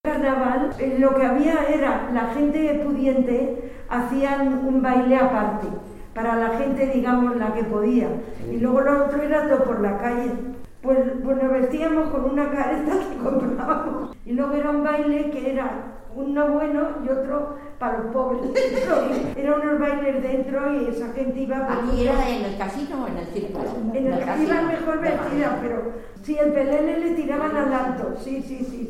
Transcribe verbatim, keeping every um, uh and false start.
Carnaval, eh, lo que había era, la gente pudiente hacían un baile aparte, para la gente, digamos, la que podía. Y luego lo otro era todo por la calle. Pues, pues nos vestíamos con una careta que comprábamos. Y luego era un baile que era uno bueno y otro para los pobres. Eran unos bailes dentro y esa gente iba... Por ¿Aquí era en el casino o en el circo? En el casino iban mejor vestidas, pero sí, el pelele le tiraban al alto, sí, sí, sí.